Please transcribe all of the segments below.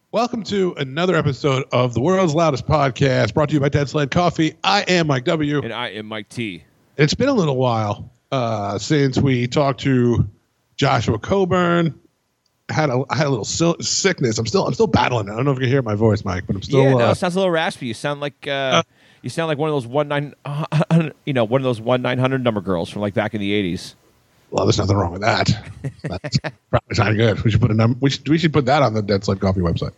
Welcome to another episode of the world's loudest podcast, brought to you by Dead Sled Coffee. I am Mike W. And I am Mike T. It's been a little while since we talked to Joshua Coburn. I had a little sickness. I'm still battling it. I don't know if you can hear my voice, Mike, but I'm still. It sounds a little raspy. You sound like one of those 1-900 number girls from like back in the 80s. Well, there's nothing wrong with that. That's probably not good. We should put we should put that on the Dead Sled Coffee website.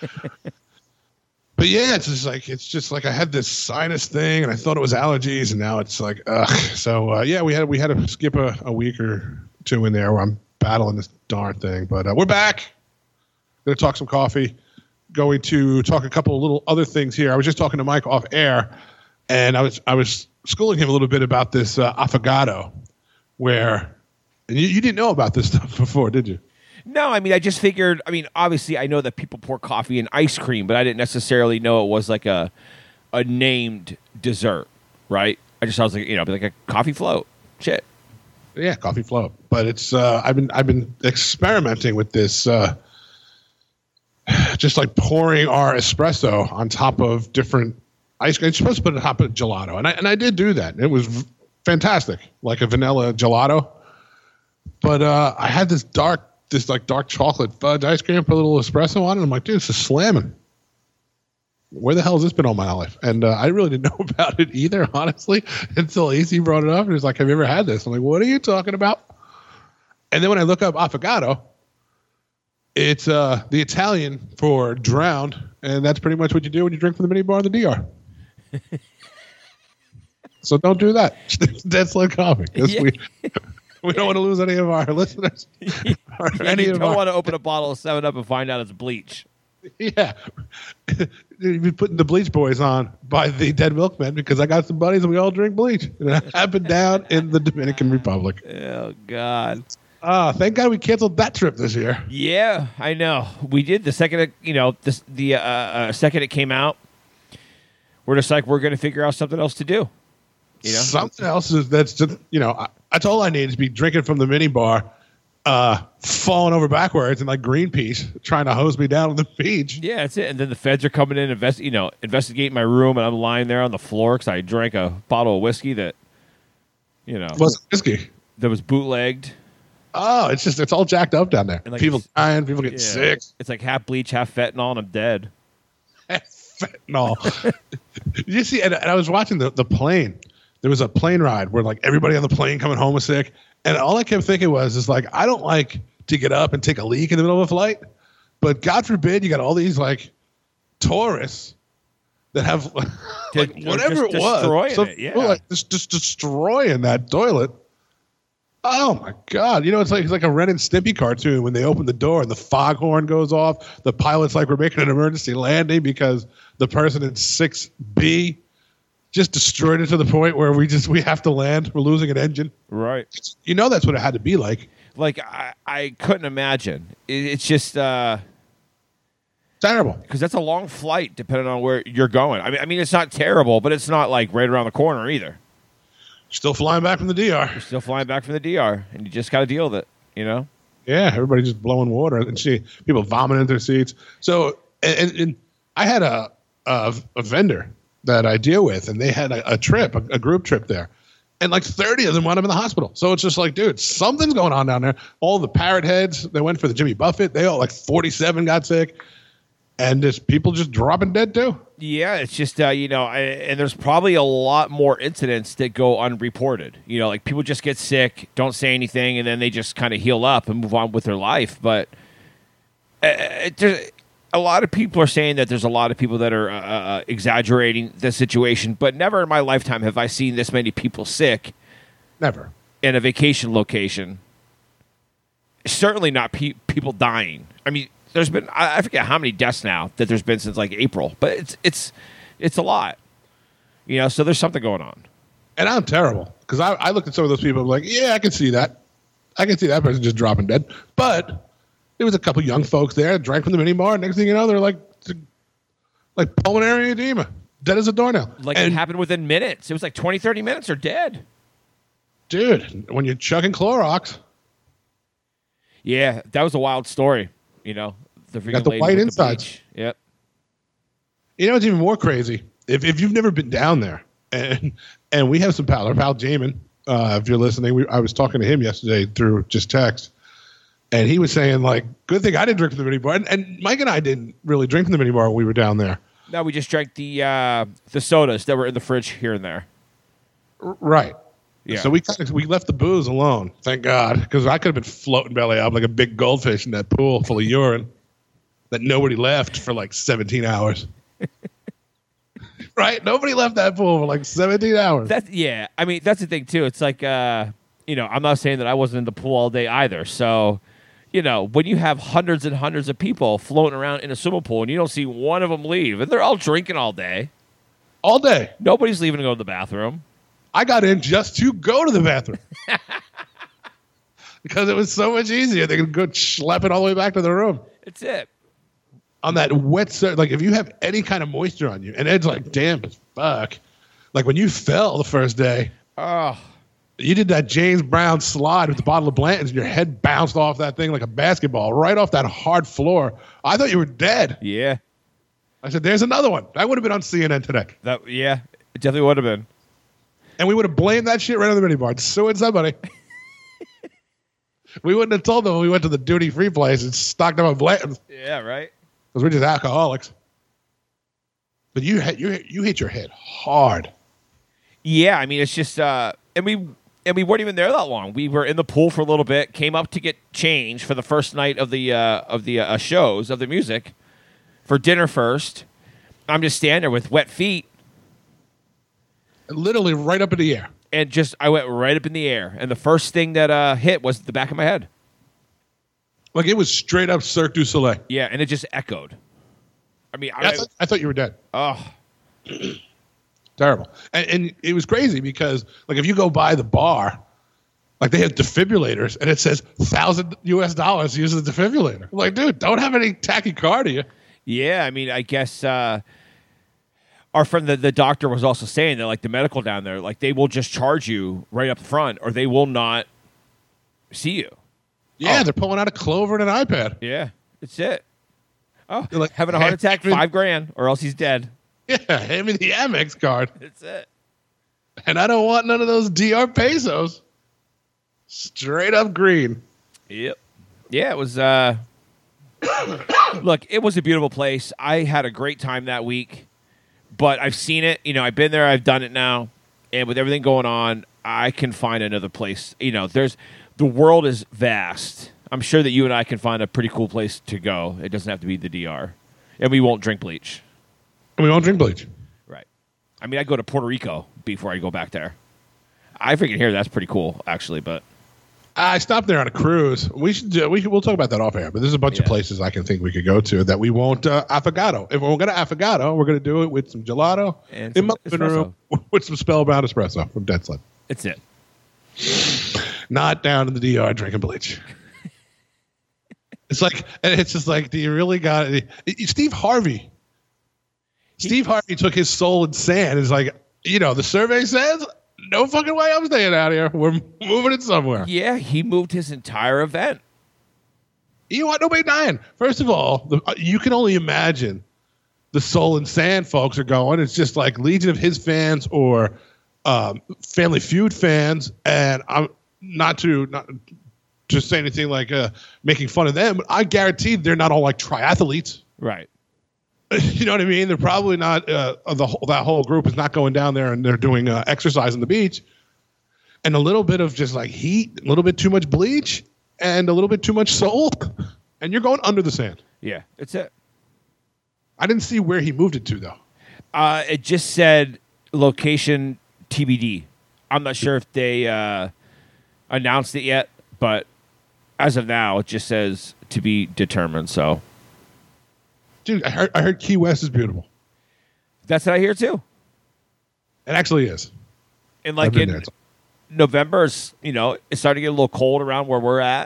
But yeah, it's just like I had this sinus thing, and I thought it was allergies, and now it's like ugh. So we had to skip a week or two in there where I'm battling this darn thing. But we're back. Going to talk some coffee. Going to talk a couple of little other things here. I was just talking to Mike off air, and I was schooling him a little bit about this affogato, where. And you didn't know about this stuff before, did you? No, I mean, I just figured, obviously I know that people pour coffee in ice cream, but I didn't necessarily know it was like a named dessert, right? I was like, like a coffee float. Shit. Yeah, coffee float. But it's I've been experimenting with this just like pouring our espresso on top of different ice cream. You're supposed to put it on top of gelato. And I did do that. It was fantastic, like a vanilla gelato. But I had this dark chocolate fudge ice cream, put a little espresso on it. I'm like, dude, this is slamming. Where the hell has this been all my life? And I really didn't know about it either, honestly, until AC brought it up. And he was like, have you ever had this? I'm like, what are you talking about? And then when I look up affogato, it's the Italian for drowned. And that's pretty much what you do when you drink from the mini bar in the DR. So don't do that. That's like coffee. Yeah. We don't want to lose any of our listeners. You don't want to open a bottle of 7-Up and find out it's bleach. Yeah. You've been putting the Bleach Boys on by the Dead Milkmen because I got some buddies and we all drink bleach. And it happened down in the Dominican Republic. Oh, God. Thank God we canceled that trip this year. Yeah, I know. We did. The second second it came out, we're just like, we're going to figure out something else to do. Something else that's just, that's all I need is be drinking from the mini bar, falling over backwards and like Greenpeace trying to hose me down on the beach. Yeah, that's it. And then the feds are coming in, investigating my room, and I'm lying there on the floor because I drank a bottle of whiskey that, wasn't whiskey. That was bootlegged. Oh, it's all jacked up down there. And people dying, people getting sick. It's like half bleach, half fentanyl, and I'm dead. Fentanyl. You see, and I was watching the plane. There was a plane ride where like everybody on the plane coming home was sick. And all I kept thinking is like, I don't like to get up and take a leak in the middle of a flight, but God forbid you got all these like tourists that have like whatever it was. Just destroying that toilet. Oh my God. It's like a Ren and Stimpy cartoon when they open the door and the foghorn goes off. The pilot's like, we're making an emergency landing because the person in 6B just destroyed it to the point where we have to land. We're losing an engine. Right. That's what it had to be like. Like, I couldn't imagine. It's just terrible. Because that's a long flight depending on where you're going. I mean, it's not terrible, but it's not like right around the corner either. Still flying back from the DR. You're still flying back from the DR, and you just got to deal with it, Yeah, everybody just blowing water and people vomiting in their seats. So, and I had a vendor that I deal with, and they had a trip, a group trip there. And like 30 of them wound up in the hospital. So it's just like, dude, something's going on down there. All the parrot heads, they went for the Jimmy Buffett. They all like 47 got sick. And just people just dropping dead too. Yeah, it's just, and there's probably a lot more incidents that go unreported. Like people just get sick, don't say anything, and then they just kind of heal up and move on with their life. But a lot of people are saying that there's a lot of people that are exaggerating the situation, but never in my lifetime have I seen this many people sick. Never. In a vacation location. Certainly not people dying. I mean, there's been, I forget how many deaths now that there's been since like April, but it's a lot. So there's something going on. And I'm terrible because I looked at some of those people and I'm like, yeah, I can see that. I can see that person just dropping dead. But there was a couple young folks there, drank from the mini bar. Next thing you know, they're like pulmonary edema, dead as a doornail. Like it happened within minutes. It was like 20, 30 minutes, they're dead. Dude, when you're chugging Clorox. Yeah, that was a wild story. The freaking got the lady white with insides. bleach. Yep. You know what's even more crazy? If you've never been down there, and we have some our pal Jamin, if you're listening, I was talking to him yesterday through just text, and he was saying like, good thing I didn't drink from the minibar, and Mike and I didn't really drink from the minibar when we were down there. No, we just drank the sodas that were in the fridge here and there. Right. Yeah. So we left the booze alone, thank God, because I could have been floating belly up like a big goldfish in that pool full of urine that nobody left for like 17 hours. Right? Nobody left that pool for like 17 hours. Yeah. I mean, that's the thing too. It's like, I'm not saying that I wasn't in the pool all day either. So, when you have hundreds and hundreds of people floating around in a swimming pool and you don't see one of them leave, and they're all drinking all day. All day. Nobody's leaving to go to the bathroom. I got in just to go to the bathroom. Because it was so much easier. They could go schlep it all the way back to the room. That's it. On that wet surface, like if you have any kind of moisture on you, and Ed's like, damn as fuck. Like when you fell the first day, you did that James Brown slide with the bottle of Blanton's, and your head bounced off that thing like a basketball, right off that hard floor. I thought you were dead. Yeah. I said, there's another one. That would have been on CNN today. It definitely would have been. And we would have blamed that shit right on the minibar, suing somebody. We wouldn't have told them when we went to the duty-free place and stocked them on Blanton's. Yeah, right. Because we're just alcoholics. But you hit your head hard. Yeah, I mean, it's just, and we weren't even there that long. We were in the pool for a little bit, came up to get change for the first night of the shows, of the music, for dinner first. I'm just standing there with wet feet. Literally right up in the air. And I went right up in the air. And the first thing that hit was the back of my head. Like it was straight up Cirque du Soleil. Yeah, and it just echoed. I mean, I thought you were dead. Oh. Terrible. And it was crazy because, like, if you go by the bar, like they have defibrillators and it says $1,000 to use the defibrillator. I'm like, dude, don't have any tachycardia. Yeah, I mean, I guess our friend, the doctor, was also saying that, like, the medical down there, like, they will just charge you right up front or they will not see you. Yeah, they're pulling out a Clover and an iPad. Yeah, that's it. Oh, they're like, having a heart attack, $5,000, or else he's dead. Yeah, hand me the Amex card. That's it. And I don't want none of those DR pesos. Straight up green. Yep. Yeah, it was. Look, it was a beautiful place. I had a great time that week, but I've seen it. I've been there. I've done it now, and with everything going on, I can find another place. The world is vast. I'm sure that you and I can find a pretty cool place to go. It doesn't have to be the DR, and we won't drink bleach. We won't drink bleach. Right. I mean, I go to Puerto Rico before I go back there. I freaking hear that's pretty cool, actually. But I stopped there on a cruise. We'll talk about that off air. But there's a bunch of places I can think we could go to that we won't affogato. If we're going to affogato, we're going to do it with some gelato and in some my living room with some Spellbound espresso from Dead Sled. That's it. Not down in the DR drinking bleach. It's just like, do you really got it? Steve Harvey. Steve Harvey took his soul in sand. It's like, the survey says, no fucking way I'm staying out here. We're moving it somewhere. Yeah, he moved his entire event. You want nobody dying. First of all, you can only imagine the soul and sand folks are going. It's just like Legion of His fans or Family Feud fans. And I'm not to say anything like making fun of them, but I guarantee they're not all like triathletes. Right. You know what I mean? They're probably not. That whole group is not going down there and they're doing exercise on the beach, and a little bit of just like heat, a little bit too much bleach, and a little bit too much soul, and you're going under the sand. Yeah, that's it. I didn't see where he moved it to though. It just said location TBD. I'm not sure if they announced it yet, but as of now, it just says to be determined. So. Dude, I heard Key West is beautiful. That's what I hear too. It actually is. And like in November, it's starting to get a little cold around where we're at.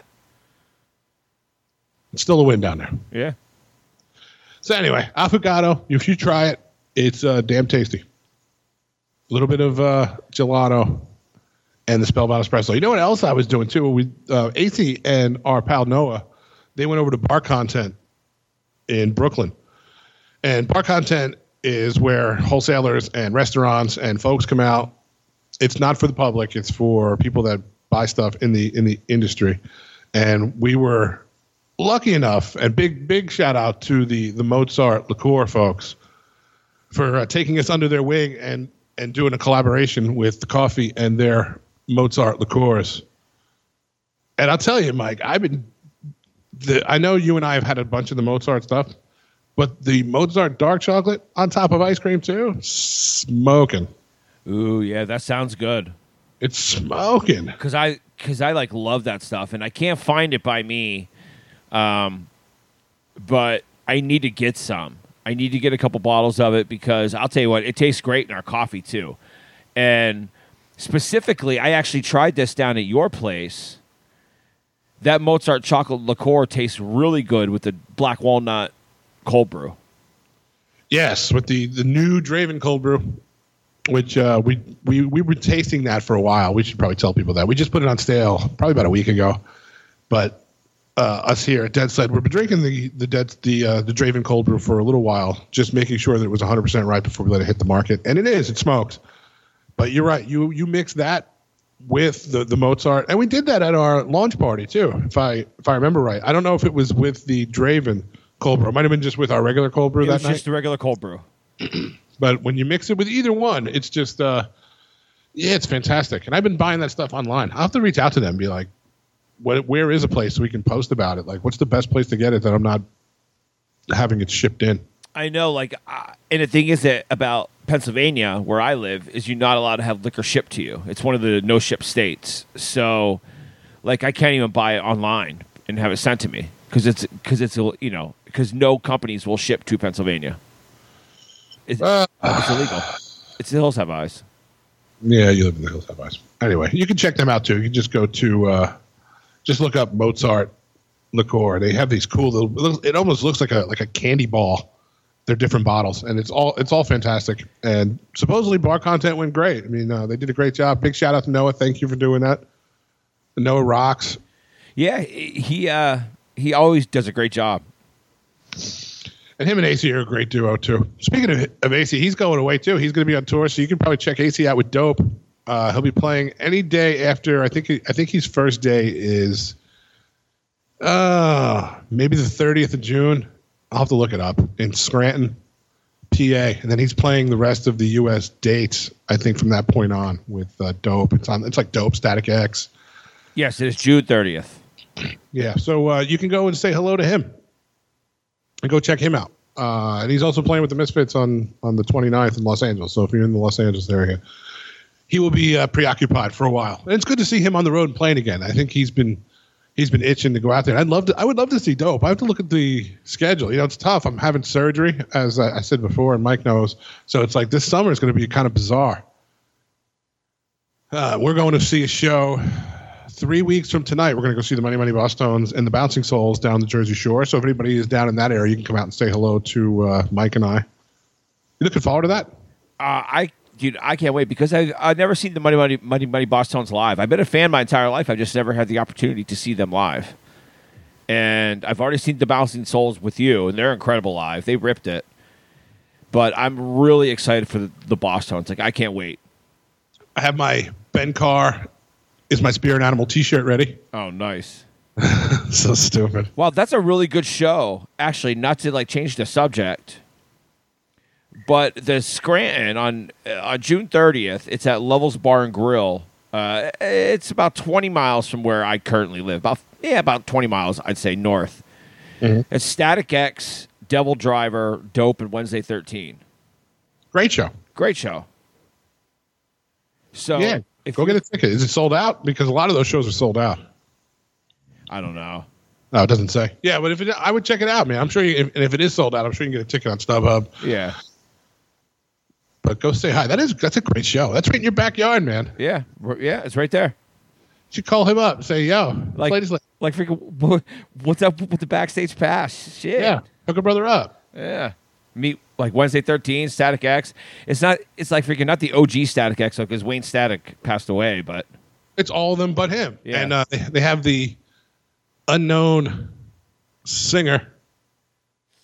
It's still a wind down there. Yeah. So anyway, affogato. If you try it, it's damn tasty. A little bit of gelato and the Spellbound espresso. You know what else I was doing too? AC and our pal Noah, they went over to Bar Content in Brooklyn. And Bar Content is where wholesalers and restaurants and folks come out. It's not for the public. It's for people that buy stuff in the industry. And we were lucky enough, and big shout out to the Mozart Liqueur folks for taking us under their wing and doing a collaboration with the coffee and their Mozart liqueurs. And I'll tell you, Mike, I know you and I have had a bunch of the Mozart stuff, but the Mozart dark chocolate on top of ice cream too, smoking. Ooh, yeah, that sounds good. It's smoking. Because I like love that stuff, and I can't find it by me, but I need to get some. I need to get a couple bottles of it because I'll tell you what, it tastes great in our coffee too. And specifically, I actually tried this down at your place. That Mozart chocolate liqueur tastes really good with the black walnut cold brew. Yes, with the new Draven cold brew, which we were tasting that for a while. We should probably tell people that. We just put it on sale probably about a week ago. But us here at Dead Sled, we've been drinking the Draven cold brew for a little while, just making sure that it was 100% right before we let it hit the market. And it is. It smokes. But you're right. You mix that with the Mozart, and we did that at our launch party too, if I remember right. I don't know if it was with the Draven cold brew. It might have been just with our regular cold brew that night. It was just the regular cold brew. But when you mix it with either one, it's just it's fantastic. And I've been buying that stuff online. I'll have to reach out to them and be like, where is a place so we can post about it? Like, what's the best place to get it that I'm not having it shipped in? I know, and the thing is that about Pennsylvania, where I live, is you're not allowed to have liquor shipped to you. It's one of the no-ship states. So, I can't even buy it online and have it sent to me because no companies will ship to Pennsylvania. It's illegal. It's the Hills Have Eyes. Yeah, you live in the Hills Have Eyes. Anyway, you can check them out too. You can just go to just look up Mozart liqueur. They have these cool little. It almost looks like a candy ball. They're different bottles, and it's all fantastic. And supposedly Bar Content went great. I mean, they did a great job. Big shout out to Noah. Thank you for doing that. Noah rocks. Yeah, he always does a great job. And him and AC are a great duo too. Speaking of AC, he's going away too. He's going to be on tour, so you can probably check AC out with Dope. He'll be playing any day after. I think his first day is maybe the 30th of June. I'll have to look it up in Scranton, PA, and then he's playing the rest of the U.S. dates. I think from that point on with Dope. It's like Dope, Static X. Yes, it is June 30th. Yeah, so you can go and say hello to him and go check him out. And he's also playing with the Misfits on the 29th in Los Angeles. So if you're in the Los Angeles area, he will be preoccupied for a while. And it's good to see him on the road and playing again. I think he's been itching to go out there. I would love to see Dope. I have to look at the schedule. It's tough. I'm having surgery, as I said before, and Mike knows. So it's like this summer is going to be kind of bizarre. We're going to see a show 3 weeks from tonight. We're going to go see the Money Money Bosstones and the Bouncing Souls down the Jersey Shore. So if anybody is down in that area, you can come out and say hello to Mike and I. You looking forward to that? I can't wait because I've never seen the Money Money Bosstones live. I've been a fan my entire life. I've just never had the opportunity to see them live. And I've already seen the Bouncing Souls with you, and they're incredible live. They ripped it. But I'm really excited for the Bosstones. I can't wait. I have my Ben Carr is my Spirit Animal T-shirt ready. Oh, nice. So stupid. Well, that's a really good show. Actually, not to change the subject, but the Scranton on June 30th, it's at Levels Bar and Grill. It's about 20 miles from where I currently live. About 20 miles, I'd say, north. Mm-hmm. It's Static X, Devil Driver, Dope, and Wednesday 13. Great show. Great show. So yeah, go get a ticket. Is it sold out? Because a lot of those shows are sold out. I don't know. No, it doesn't say. Yeah, but I would check it out, man. I'm sure if it is sold out, I'm sure you can get a ticket on StubHub. Yeah. But go say hi. That's a great show. That's right in your backyard, man. Yeah, it's right there. You should call him up and say, "Yo, freaking, what's up with the backstage pass? Shit, yeah, hook a brother up. Yeah, meet Wednesday 13, Static X. It's like freaking not the OG Static X because Wayne Static passed away, but it's all of them but him. Yeah. And they have the unknown singer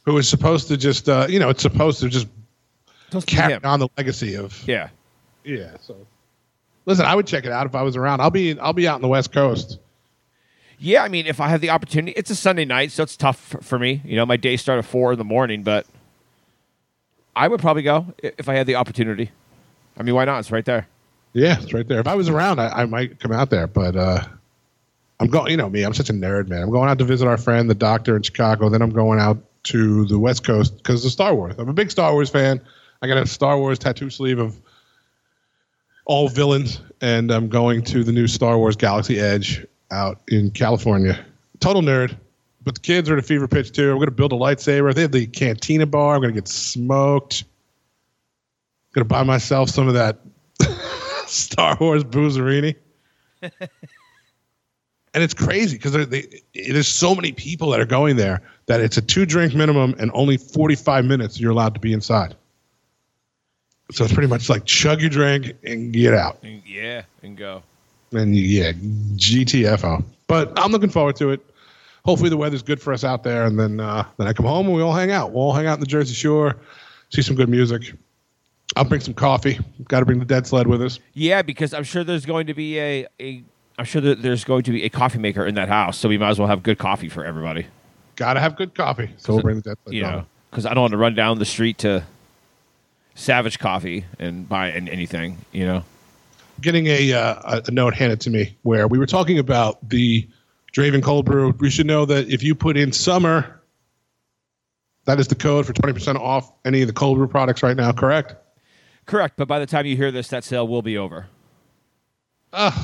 who is supposed to just, it's supposed to just carry on the legacy of. Yeah. Yeah. So, listen, I would check it out if I was around. I'll be out in the West Coast. Yeah, I mean, if I have the opportunity, it's a Sunday night, so it's tough for me. My day start at 4 a.m, but I would probably go if I had the opportunity. I mean, why not? It's right there. Yeah, it's right there. If I was around, I might come out there, but I'm going. You know me, I'm such a nerd, man. I'm going out to visit our friend, the doctor in Chicago. Then I'm going out to the West Coast because of Star Wars. I'm a big Star Wars fan. I got a Star Wars tattoo sleeve of all villains, and I'm going to the new Star Wars Galaxy Edge out in California. Total nerd, but the kids are at a fever pitch too. We're going to build a lightsaber. They have the Cantina bar. I'm going to get smoked. Going to buy myself some of that Star Wars boozerini. And it's crazy because there's so many people that are going there that it's a 2-drink minimum and only 45 minutes you're allowed to be inside. So it's pretty much like chug your drink and get out. Yeah, and go. And GTFO. But I'm looking forward to it. Hopefully the weather's good for us out there, and then I come home and we all hang out. We'll all hang out in the Jersey Shore, see some good music. I'll bring some coffee. Got to bring the dead sled with us. Yeah, because I'm sure there's going to be a coffee maker in that house, so we might as well have good coffee for everybody. Got to have good coffee, so we'll bring the dead sled. Because I don't want to run down the street to Savage Coffee and buy anything. Getting a note handed to me where we were talking about the Draven Cold Brew. We should know that if you put in summer, that is the code for 20% off any of the cold brew products right now, correct? Correct, but by the time you hear this, that sale will be over. Well,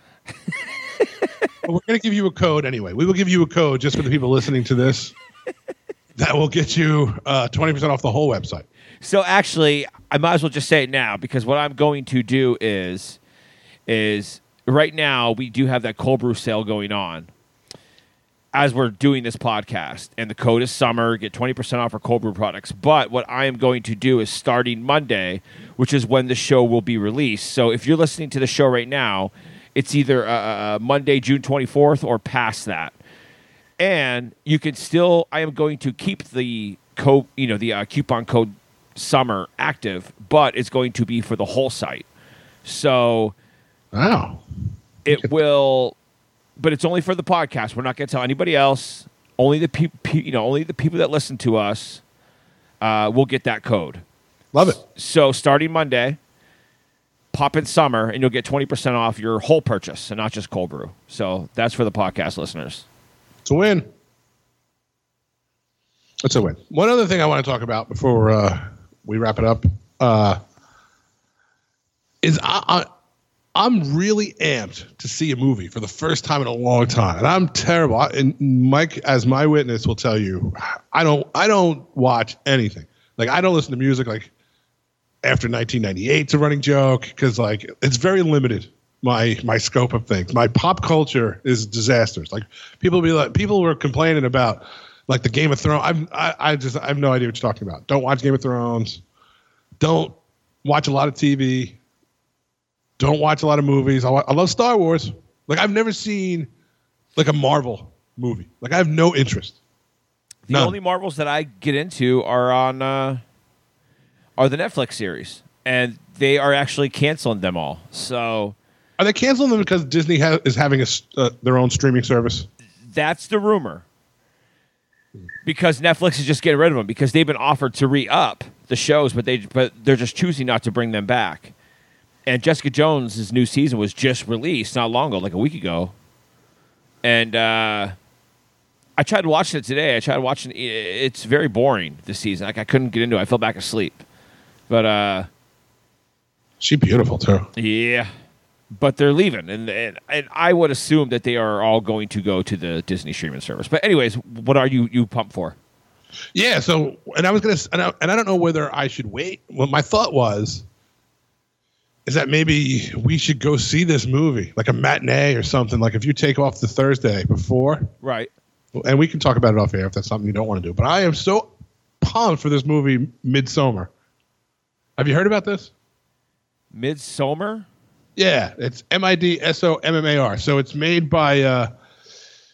we're going to give you a code anyway. We will give you a code just for the people listening to this that will get you 20% off the whole website. So actually, I might as well just say it now, because what I'm going to do is right now we do have that cold brew sale going on as we're doing this podcast, and the code is summer. Get 20% off our cold brew products. But what I am going to do is starting Monday, which is when the show will be released. So if you're listening to the show right now, it's either Monday, June 24th, or past that. And you can still. I am going to keep the code, the coupon code summer active, but it's going to be for the whole site. So, wow, it will. But it's only for the podcast. We're not going to tell anybody else. Only the only the people that listen to us will get that code. Love it. So starting Monday, pop in summer, and you'll get 20% off your whole purchase, and not just cold brew. So that's for the podcast listeners. It's a win. It's a win. One other thing I want to talk about before we wrap it up is I'm really amped to see a movie for the first time in a long time, and I'm terrible. And Mike, as my witness, will tell you, I don't watch anything. Like, I don't listen to music like after 1998. It's a running joke because like it's very limited. My scope of things. My pop culture is disasters. Like people were complaining about like the Game of Thrones. I have no idea what you're talking about. Don't watch Game of Thrones. Don't watch a lot of TV. Don't watch a lot of movies. I love Star Wars. Like, I've never seen like a Marvel movie. Like, I have no interest. The only Marvels that I get into are on the Netflix series, and they are actually canceling them all. So, are they canceling them because Disney is having their own streaming service? That's the rumor. Because Netflix is just getting rid of them because they've been offered to re-up the shows, but they're just choosing not to bring them back. And Jessica Jones' new season was just released not long ago, like a week ago. And I tried watching it today. It's very boring this season. Like, I couldn't get into it. I fell back asleep. But she's beautiful too. Yeah. But they're leaving, and I would assume that they are all going to go to the Disney streaming service. But anyways, what are you pumped for? Yeah, so and I don't know whether I should wait. Well, my thought is that maybe we should go see this movie, like a matinee or something. Like if you take off the Thursday before, right? And we can talk about it off air if that's something you don't want to do. But I am so pumped for this movie, Midsommar. Have you heard about this? Midsommar? Yeah, it's Midsommar. So it's made by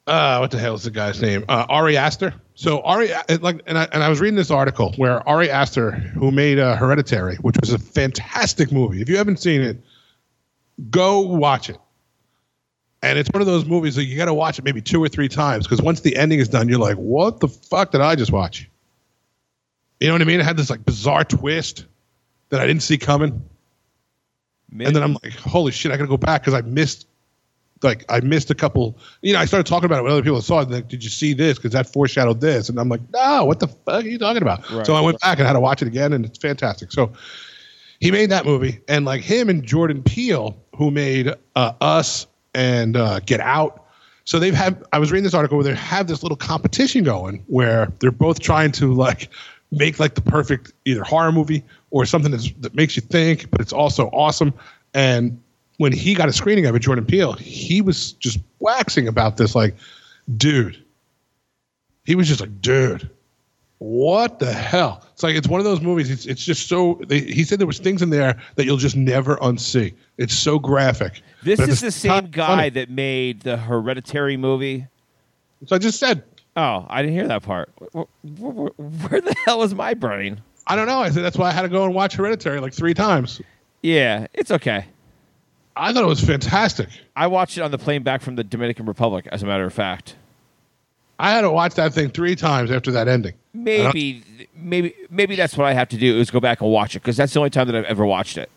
What the hell is the guy's name? Ari Aster. So I was reading this article where Ari Aster, who made Hereditary, which was a fantastic movie. If you haven't seen it, go watch it. And it's one of those movies that you got to watch it maybe 2 or 3 times, because once the ending is done, you're like, what the fuck did I just watch? You know what I mean? It had this like bizarre twist that I didn't see coming. Maybe. And then I'm like, holy shit, I got to go back because I missed a couple. I started talking about it when other people saw it. Like, did you see this? Because that foreshadowed this. And I'm like, no, what the fuck are you talking about? Right. So I went back and had to watch it again, and it's fantastic. So he made that movie, and like him and Jordan Peele, who made Us and Get Out. So I was reading this article where they have this little competition going where they're both trying to like make like the perfect either horror movie or something that makes you think, but it's also awesome. And when he got a screening of it, Jordan Peele, he was just waxing about this, like, dude. He was just like, dude, what the hell? It's like, it's one of those movies. It's just so. He said there was things in there that you'll just never unsee. It's so graphic. This is the same guy that made the Hereditary movie. So I just said. Oh, I didn't hear that part. Where the hell was my brain? I don't know. I said that's why I had to go and watch Hereditary like 3 times. Yeah, it's okay. I thought it was fantastic. I watched it on the plane back from the Dominican Republic, as a matter of fact. I had to watch that thing 3 times after that ending. Maybe that's what I have to do is go back and watch it, because that's the only time that I've ever watched it.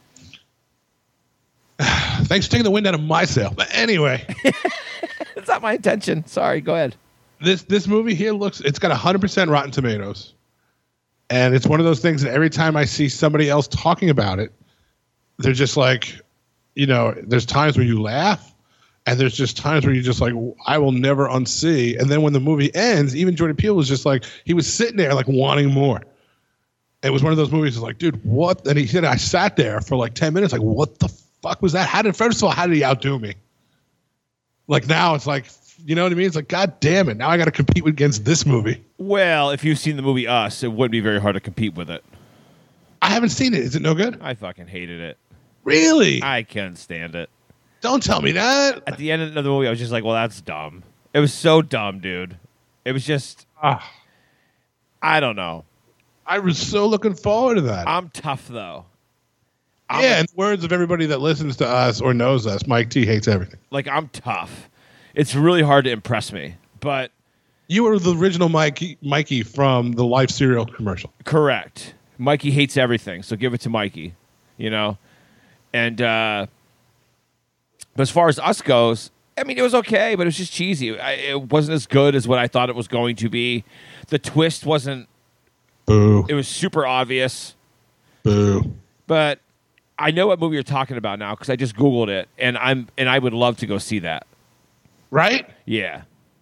Thanks for taking the wind out of my sail. But anyway. It's not my intention. Sorry, go ahead. This movie here it's got 100% Rotten Tomatoes. And it's one of those things that every time I see somebody else talking about it, they're just like, there's times where you laugh, and there's just times where you're just like, I will never unsee. And then when the movie ends, even Jordan Peele was just like, he was sitting there like wanting more. It was one of those movies that's like, dude, what? And he said, I sat there for like 10 minutes, like, what the fuck was that? First of all, how did he outdo me? Like now it's like, you know what I mean? It's like, God damn it. Now I got to compete against this movie. Well, if you've seen the movie Us, it wouldn't be very hard to compete with it. I haven't seen it. Is it no good? I fucking hated it. Really? I couldn't stand it. Don't tell me that. At the end of the movie, I was just like, well, that's dumb. It was so dumb, dude. It was just, I don't know. I was so looking forward to that. I'm tough, though. In the words of everybody that listens to us or knows us, Mike T hates everything. Like, I'm tough. It's really hard to impress me, but... You were the original Mikey from the Life cereal commercial. Correct. Mikey hates everything, so give it to Mikey, And, but as far as Us goes, I mean, it was okay, but it was just cheesy. It wasn't as good as what I thought it was going to be. The twist wasn't... Boo. It was super obvious. Boo. But I know what movie you're talking about now because I just Googled it, and I would love to go see that. Right? Yeah.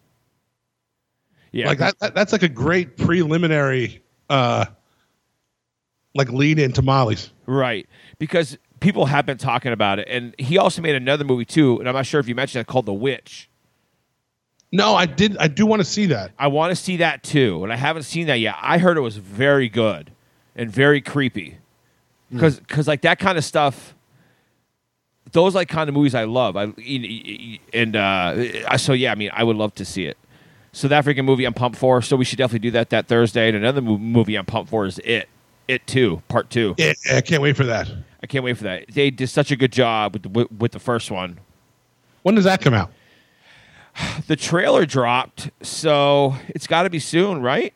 Like that's like a great preliminary like lead into Molly's. Right. Because people have been talking about it, and he also made another movie too, and I'm not sure if you mentioned it, called The Witch. No, I do want to see that. I want to see that too, and I haven't seen that yet. I heard it was very good and very creepy. Because like that kind of stuff, those like kind of movies I love. So yeah, I mean, I would love to see it. So that freaking movie I'm pumped for. So we should definitely do that Thursday. And another movie I'm pumped for is It 2, Part 2. Yeah, I can't wait for that. I can't wait for that. They did such a good job with the first one. When does that come out? The trailer dropped, so it's got to be soon, right?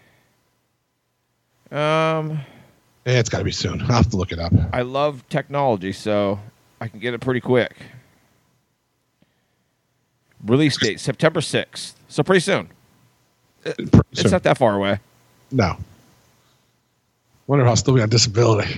Yeah, it's got to be soon. I'll have to look it up. I love technology, so I can get it pretty quick. Release date, September 6th. So pretty soon. It's not that far away. No. Wonder if I'll still be on disability.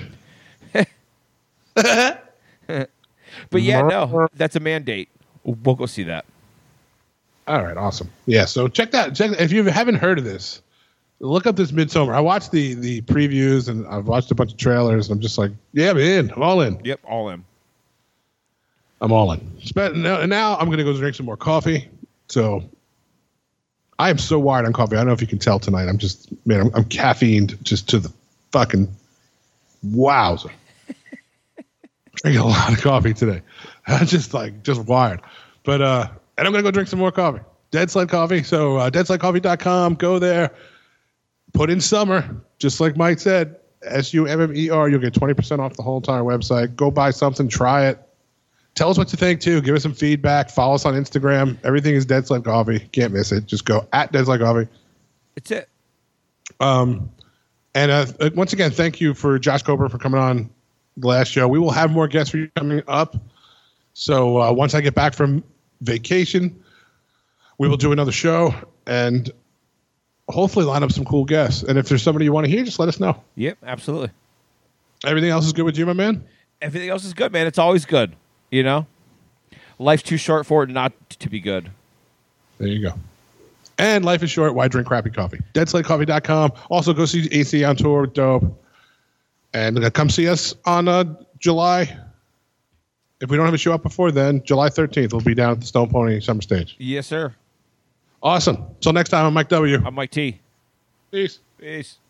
But yeah, no, that's a mandate. We'll go see that. All right, awesome. Yeah, so check that. If you haven't heard of this, look up this Midsommar. I watched the previews and I've watched a bunch of trailers. And I'm just like, yeah, I'm in. I'm all in. Yep, all in. I'm all in. Now I'm going to go drink some more coffee. So I am so wired on coffee. I don't know if you can tell tonight. I'm caffeined just to the fucking wowzer. Drinking a lot of coffee today. I'm just wired. But, and I'm going to go drink some more coffee. Dead Sled Coffee. So deadsledcoffee.com. Go there. Put in summer, just like Mike said. SUMMER. You'll get 20% off the whole entire website. Go buy something. Try it. Tell us what you think, too. Give us some feedback. Follow us on Instagram. Everything is Dead Sled Coffee. Can't miss it. Just go at Dead Sled Coffee. It's it. And once again, thank you for Josh Coper for coming on the last show. We will have more guests for you coming up. So once I get back from vacation, we will do another show and hopefully line up some cool guests. And if there's somebody you want to hear, just let us know. Yep, absolutely. Everything else is good with you, my man? Everything else is good, man. It's always good. You know? Life's too short for it not to be good. There you go. And life is short. Why drink crappy coffee? DeadSledCoffee.com. Also, go see AC on tour with Dope. And come see us on July. If we don't have a show up before then, July 13th, we'll be down at the Stone Pony Summer Stage. Yes, sir. Awesome. Till next time, I'm Mike W. I'm Mike T. Peace. Peace.